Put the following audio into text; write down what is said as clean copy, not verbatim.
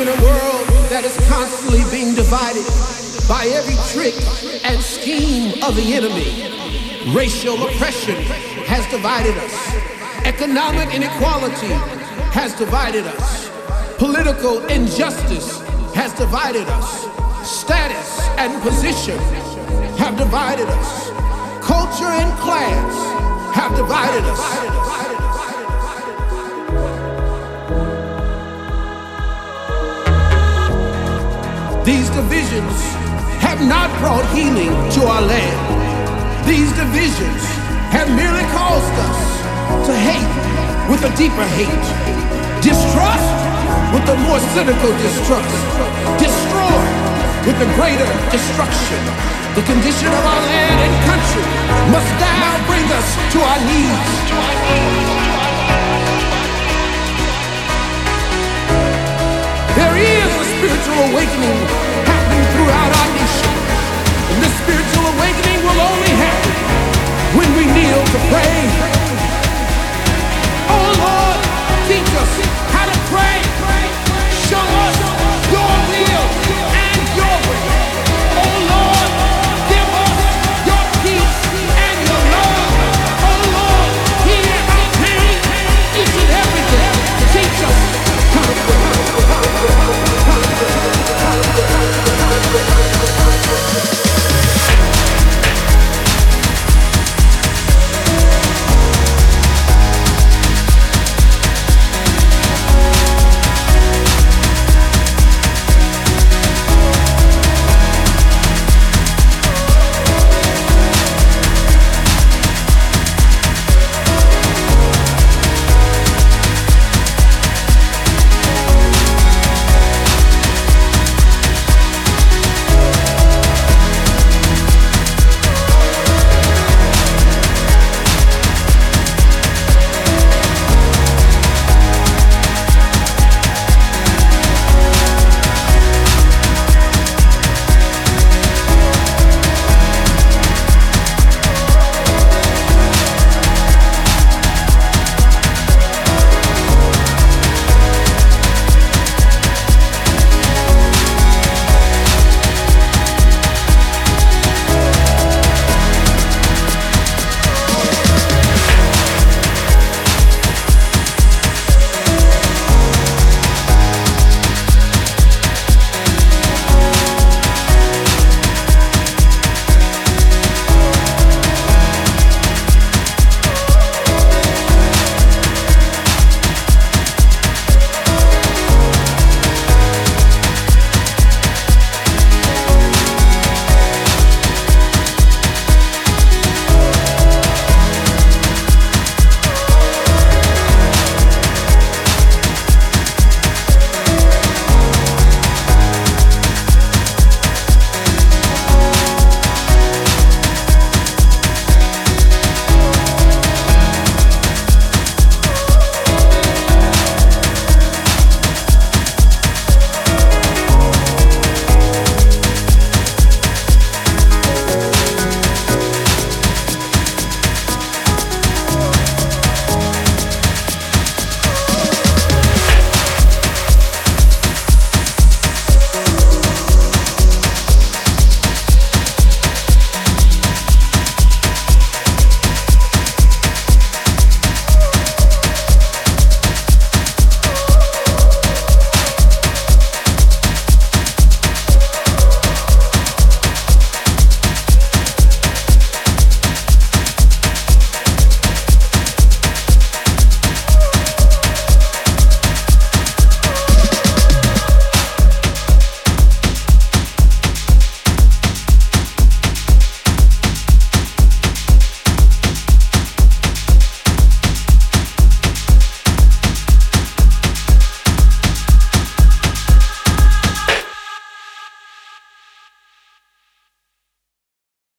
a world that is constantly being divided by every trick and scheme of the enemy. Racial oppression has divided us. Economic inequality has divided us. Political injustice has divided us. Status and position have divided us. Culture and class have divided us. These divisions have not brought healing to our land. These divisions have merely caused us to hate with a deeper hate, distrust with a more cynical distrust, destroy with a greater destruction. The condition of our land and country must now bring us to our knees. There is a spiritual awakening happening throughout our nation. And this spiritual awakening will only happen when we kneel to pray